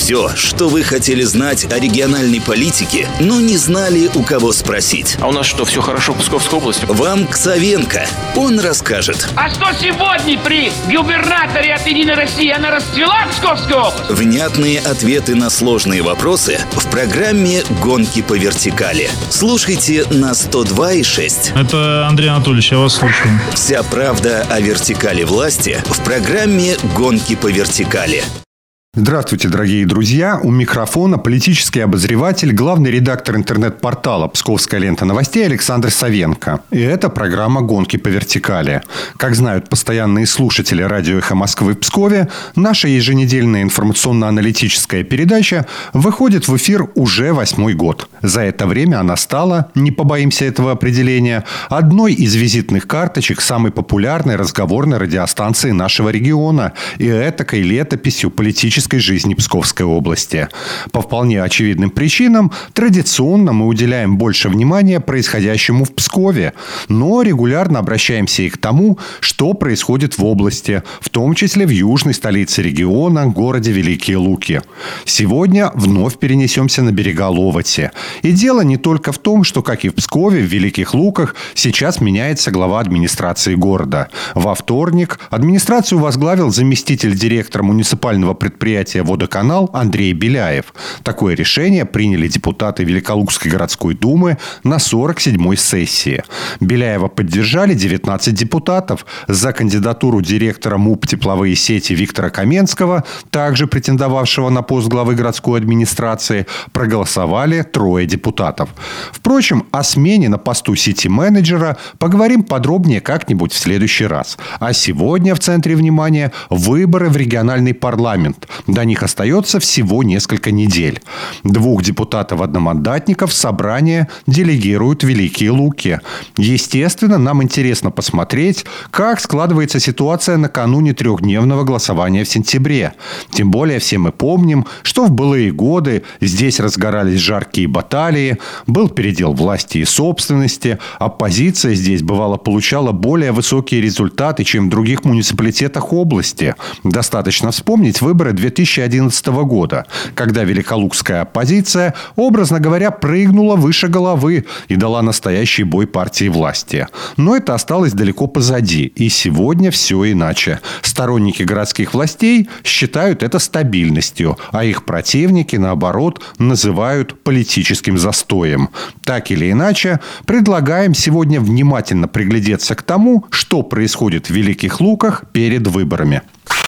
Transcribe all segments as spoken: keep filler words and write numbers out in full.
Все, что вы хотели знать о региональной политике, но не знали, у кого спросить. А у нас что, все хорошо в Псковской области? Вам Ксавенко. Он расскажет. А что сегодня при губернаторе от «Единой России» она расцвела Псковская область? Внятные ответы на сложные вопросы в программе «Гонки по вертикали». Слушайте на сто два и шесть. Это Андрей Анатольевич, я вас слушаю. Вся правда о вертикали власти в программе «Гонки по вертикали». Здравствуйте, дорогие друзья. У микрофона политический обозреватель, главный редактор интернет-портала «Псковская лента новостей» Александр Савенко. И это программа «Гонки по вертикали». Как знают постоянные слушатели радио «Эхо Москвы» в Пскове, наша еженедельная информационно-аналитическая передача выходит в эфир уже восьмой год. За это время она стала, не побоимся этого определения, одной из визитных карточек самой популярной разговорной радиостанции нашего региона и этакой летописью политической жизни Псковской области. По вполне очевидным причинам традиционно мы уделяем больше внимания происходящему в Пскове, но регулярно обращаемся и к тому, что происходит в области, в том числе в южной столице региона, городе Великие Луки. Сегодня вновь перенесемся на берега Ловоти. И дело не только в том, что, как и в Пскове, в Великих Луках сейчас меняется глава администрации города. Во вторник администрацию возглавил заместитель директора муниципального предприятия «Водоканал» Андрей Беляев. Такое решение приняли депутаты Великолукской городской думы на сорок седьмой сессии. Беляева поддержали девятнадцать депутатов. За кандидатуру директора МУП «Тепловые сети» Виктора Каменского, также претендовавшего на пост главы городской администрации, проголосовали трое депутатов. Впрочем, о смене на посту сити-менеджера поговорим подробнее как-нибудь в следующий раз. А сегодня в центре внимания выборы в региональный парламент. До них остается всего несколько недель. Двух депутатов-одномандатников собрание делегируют Великие Луки. Естественно, нам интересно посмотреть, как складывается ситуация накануне трехдневного голосования в сентябре. Тем более все мы помним, что в былые годы здесь разгорались жаркие баталии, был передел власти и собственности, оппозиция здесь, бывало, получала более высокие результаты, чем в других муниципалитетах области. Достаточно вспомнить выборы две тысячи одиннадцатого года, когда великолукская оппозиция, образно говоря, прыгнула выше головы и дала настоящий бой партии власти. Но это осталось далеко позади, и сегодня все иначе. Сторонники городских властей считают это стабильностью, а их противники, наоборот, называют политическим застоем. Так или иначе, предлагаем сегодня внимательно приглядеться к тому, что происходит в Великих Луках перед выборами.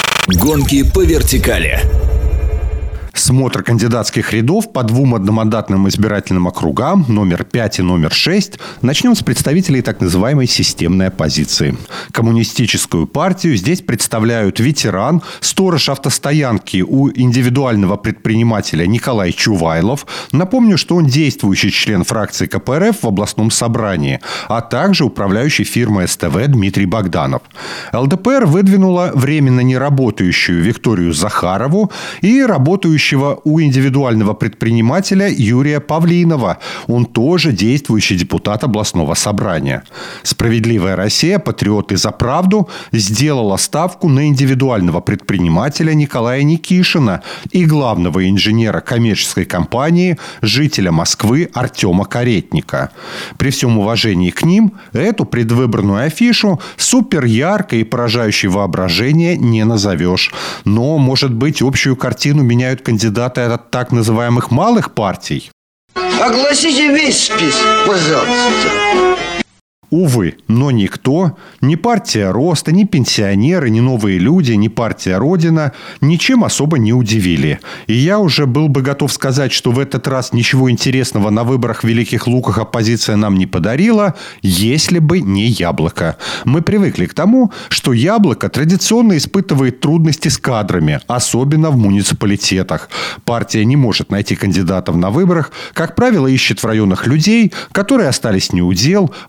Гонки по вертикали. Смотр кандидатских рядов по двум одномандатным избирательным округам номер пять и номер шесть начнем с представителей так называемой системной оппозиции. Коммунистическую партию здесь представляют ветеран, сторож автостоянки у индивидуального предпринимателя Николай Чувайлов. Напомню, что он действующий член фракции ка пэ эр эф в областном собрании, а также управляющий фирмой эс тэ вэ Дмитрий Богданов. эл дэ пэ эр выдвинула временно неработающую Викторию Захарову и работающую у индивидуального предпринимателя Юрия Павлинова. Он тоже действующий депутат областного собрания. «Справедливая Россия. Патриоты за правду» сделала ставку на индивидуального предпринимателя Николая Никишина и главного инженера коммерческой компании, жителя Москвы Артема Каретника. При всем уважении к ним, эту предвыборную афишу супер яркой и поражающей воображение не назовешь. Но, может быть, общую картину меняют кандидаты от так называемых малых партий? Огласите весь список, пожалуйста. Увы, но никто, ни партия Роста, ни пенсионеры, ни новые люди, ни партия Родина ничем особо не удивили. И я уже был бы готов сказать, что в этот раз ничего интересного на выборах в Великих Луках оппозиция нам не подарила, если бы не Яблоко. Мы привыкли к тому, что Яблоко традиционно испытывает трудности с кадрами, особенно в муниципалитетах. Партия не может найти кандидатов на выборах, как правило, ищет в районах людей, которые остались неудел, выпали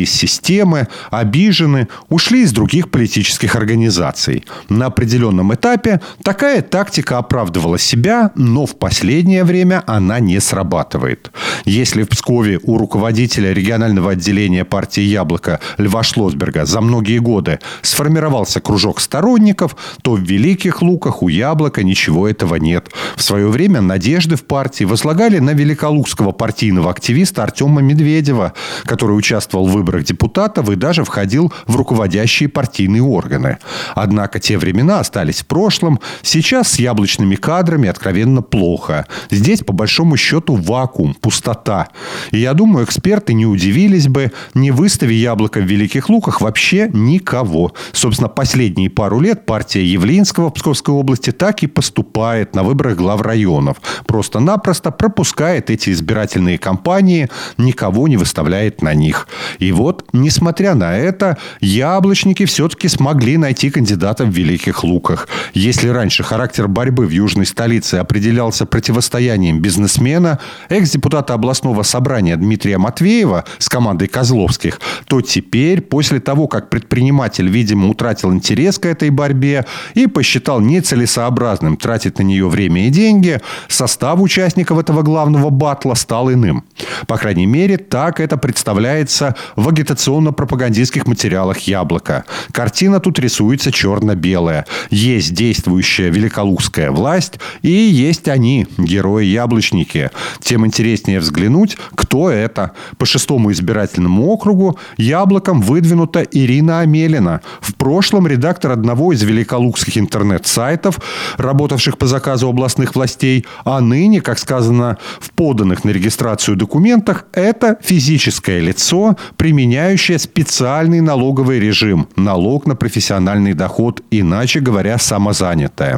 из системы, обижены, ушли из других политических организаций. На определенном этапе такая тактика оправдывала себя, но в последнее время она не срабатывает. Если в Пскове у руководителя регионального отделения партии «Яблоко» Льва Шлосберга за многие годы сформировался кружок сторонников, то в Великих Луках у «Яблока» ничего этого нет. В свое время надежды в партии возлагали на великолукского партийного активиста Артема Медведева, который участвовал в выборах депутатов и даже входил в руководящие партийные органы. Однако те времена остались в прошлом. Сейчас с яблочными кадрами откровенно плохо. Здесь, по большому счету, вакуум, пустота. И я думаю, эксперты не удивились бы, не выстави «Яблоко» в Великих Луках вообще никого. Собственно, последние пару лет партия Явлинского в Псковской области так и поступает на выборах глав районов. Просто-напросто пропускает эти избирательные кампании, никого не выставляет на них. И вот, несмотря на это, яблочники все-таки смогли найти кандидата в Великих Луках. Если раньше характер борьбы в южной столице определялся противостоянием бизнесмена, экс-депутата областного собрания Дмитрия Матвеева с командой Козловских, то теперь, после того, как предприниматель, видимо, утратил интерес к этой борьбе и посчитал нецелесообразным тратить на нее время и деньги, состав участников этого главного батла стал иным. По крайней мере, так это представляется в агитационно-пропагандистских материалах «Яблока». Картина тут рисуется черно-белая. Есть действующая великолукская власть и есть они, герои-яблочники. Тем интереснее взглянуть, кто это. По шестому избирательному округу «Яблоком» выдвинута Ирина Амелина. В прошлом редактор одного из великолукских интернет-сайтов, работавших по заказу областных властей, а ныне, как сказано в поданных на регистрацию документах, это физическое лицо, применяющее специальный налоговый режим – налог на профессиональный доход, иначе говоря, самозанятое.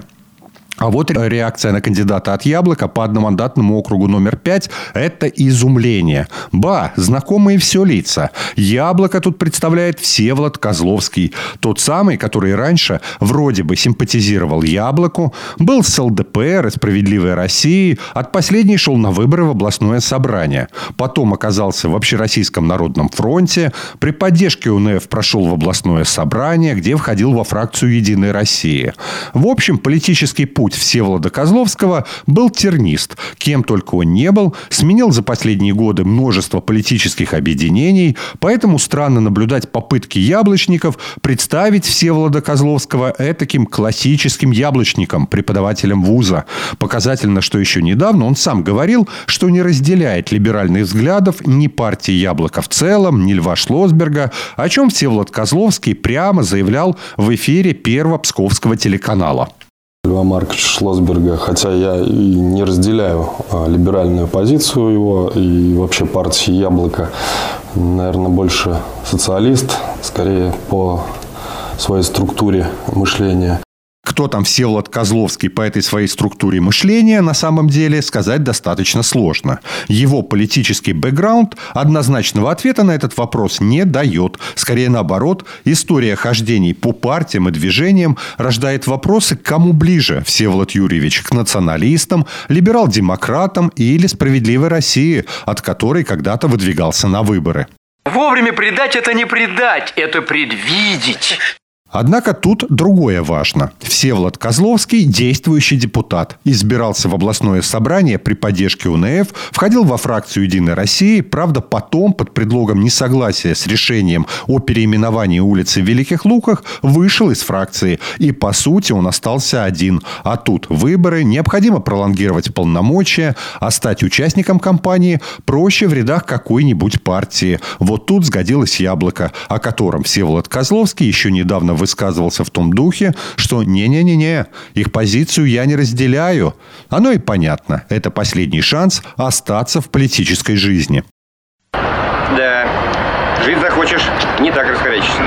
А вот реакция на кандидата от «Яблока» по одномандатному округу номер пять – это изумление. Ба, знакомые все лица. «Яблоко» тут представляет Всеволод Козловский. Тот самый, который раньше вроде бы симпатизировал «Яблоку», был с эл дэ пэ эр и «Справедливой России», от последней шел на выборы в областное собрание. Потом оказался в Общероссийском народном фронте. При поддержке УНФ прошел в областное собрание, где входил во фракцию «Единой России». В общем, политический путь Путь Всеволода Козловского был тернист. Кем только он не был, сменил за последние годы множество политических объединений, поэтому странно наблюдать попытки яблочников представить Всеволода Козловского этаким классическим яблочником, преподавателем вуза. Показательно, что еще недавно он сам говорил, что не разделяет либеральных взглядов ни партии «Яблоко» в целом, ни Льва Шлосберга, о чем Всеволод Козловский прямо заявлял в эфире Первого Псковского телеканала. Льва Марковича Шлосберга, хотя я и не разделяю а, либеральную позицию его и вообще партии «Яблоко», наверное, больше социалист, скорее по своей структуре мышления. Кто там Всеволод Козловский по этой своей структуре мышления, на самом деле сказать достаточно сложно. Его политический бэкграунд однозначного ответа на этот вопрос не дает. Скорее наоборот, история хождений по партиям и движениям рождает вопросы, к кому ближе Всеволод Юрьевич: к националистам, либерал-демократам или «Справедливой России», от которой когда-то выдвигался на выборы. Вовремя предать – это не предать, это предвидеть. Однако тут другое важно. Всеволод Козловский – действующий депутат. Избирался в областное собрание при поддержке УНФ, входил во фракцию «Единой России». Правда, потом, под предлогом несогласия с решением о переименовании улицы в Великих Луках, вышел из фракции. И, по сути, он остался один. А тут выборы, необходимо пролонгировать полномочия, а стать участником кампании проще в рядах какой-нибудь партии. Вот тут сгодилось «Яблоко», о котором Всеволод Козловский еще недавно высказывался в том духе, что не-не-не-не, их позицию я не разделяю. Оно и понятно. Это последний шанс остаться в политической жизни. Да, жить захочешь, не так раскорячишься.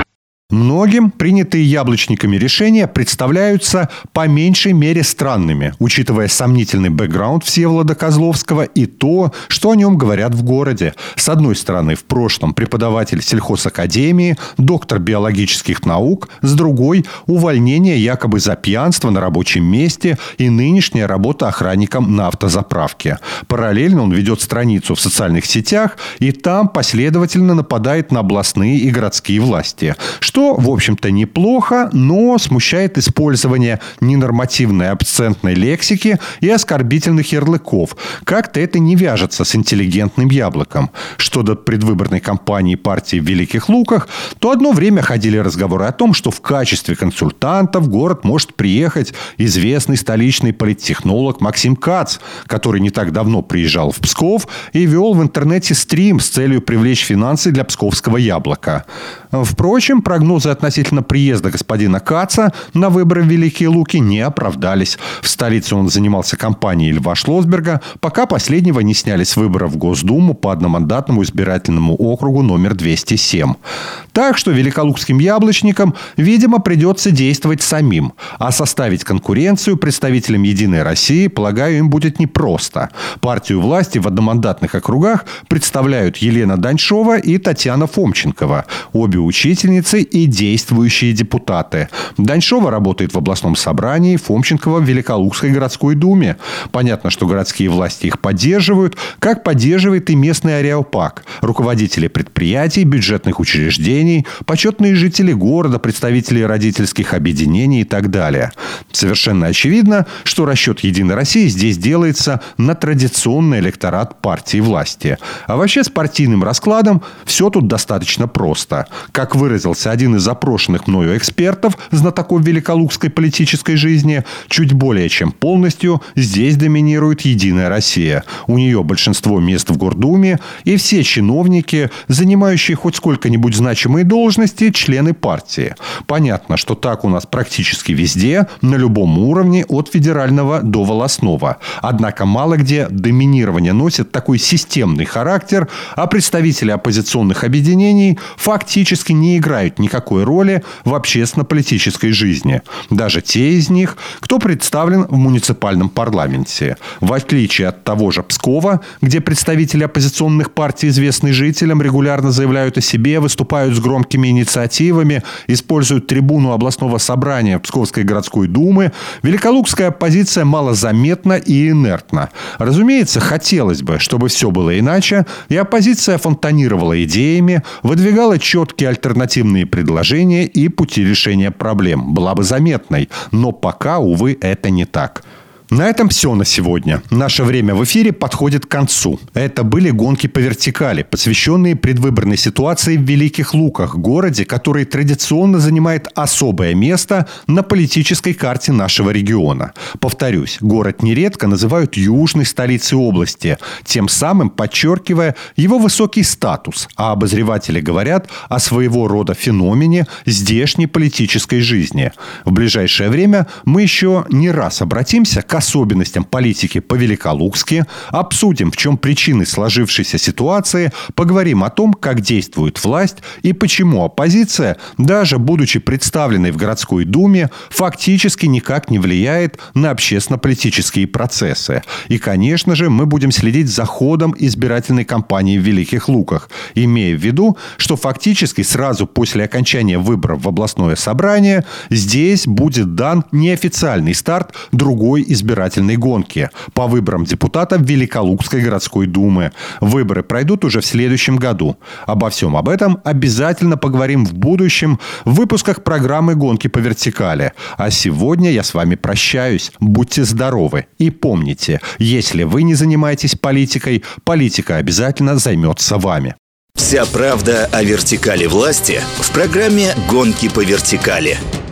Многим принятые яблочниками решения представляются по меньшей мере странными, учитывая сомнительный бэкграунд Всеволода Козловского и то, что о нем говорят в городе. С одной стороны, в прошлом преподаватель сельхозакадемии, доктор биологических наук, с другой – увольнение якобы за пьянство на рабочем месте и нынешняя работа охранником на автозаправке. Параллельно он ведет страницу в социальных сетях и там последовательно нападает на областные и городские власти – что, в общем-то, неплохо, но смущает использование ненормативной обсцентной лексики и оскорбительных ярлыков. Как-то это не вяжется с интеллигентным яблоком. Что до предвыборной кампании партии в Великих Луках, то одно время ходили разговоры о том, что в качестве консультанта в город может приехать известный столичный политтехнолог Максим Кац, который не так давно приезжал в Псков и вел в интернете стрим с целью привлечь финансы для псковского яблока. Впрочем, прогнозы относительно приезда господина Каца на выборы в Великие Луки не оправдались. В столице он занимался кампанией Льва Шлосберга, пока последнего не сняли с выборов в Госдуму по одномандатному избирательному округу номер двести семь. Так что великолукским яблочникам, видимо, придется действовать самим. А составить конкуренцию представителям «Единой России», полагаю, им будет непросто. Партию власти в одномандатных округах представляют Елена Даньшова и Татьяна Фомченкова. Обе учительницы и действующие депутаты. Даньшова работает в областном собрании, Фомченкова в Великолукской городской думе. Понятно, что городские власти их поддерживают, как поддерживает и местный ареопаг, руководители предприятий, бюджетных учреждений, почетные жители города, представители родительских объединений и так далее. Совершенно очевидно, что расчет «Единой России» здесь делается на традиционный электорат партии власти. А вообще с партийным раскладом все тут достаточно просто. Как выразился один из запрошенных мною экспертов, знатоков великолукской политической жизни, чуть более чем полностью здесь доминирует «Единая Россия». У нее большинство мест в Гордуме, и все чиновники, занимающие хоть сколько-нибудь значимые должности, члены партии. Понятно, что так у нас практически везде, на любом уровне, от федерального до волостного. Однако мало где доминирование носит такой системный характер, а представители оппозиционных объединений фактически не играют никакой роли в общественно-политической жизни. Даже те из них, кто представлен в муниципальном парламенте. В отличие от того же Пскова, где представители оппозиционных партий, известные жителям, регулярно заявляют о себе, выступают с громкими инициативами, используют трибуну областного собрания Псковской городской думы, великолукская оппозиция малозаметна и инертна. Разумеется, хотелось бы, чтобы все было иначе, и оппозиция фонтанировала идеями, выдвигала четкие альтернативные предложения и пути решения проблем. Была бы заметной. Но пока, увы, это не так. На этом все на сегодня. Наше время в эфире подходит к концу. Это были «Гонки по вертикали», посвященные предвыборной ситуации в Великих Луках, городе, который традиционно занимает особое место на политической карте нашего региона. Повторюсь, город нередко называют южной столицей области, тем самым подчеркивая его высокий статус, а обозреватели говорят о своего рода феномене здешней политической жизни. В ближайшее время мы еще не раз обратимся к особенностям политики по-великолукски, обсудим, в чем причины сложившейся ситуации, поговорим о том, как действует власть и почему оппозиция, даже будучи представленной в городской думе, фактически никак не влияет на общественно-политические процессы. И, конечно же, мы будем следить за ходом избирательной кампании в Великих Луках, имея в виду, что фактически сразу после окончания выборов в областное собрание здесь будет дан неофициальный старт другой избирательной избирательной гонки по выборам депутатов Великолукской городской думы. Выборы пройдут уже в следующем году. Обо всем об этом обязательно поговорим в будущем в выпусках программы «Гонки по вертикали». А сегодня я с вами прощаюсь. Будьте здоровы. И помните, если вы не занимаетесь политикой, политика обязательно займется вами. Вся правда о вертикали власти в программе «Гонки по вертикали».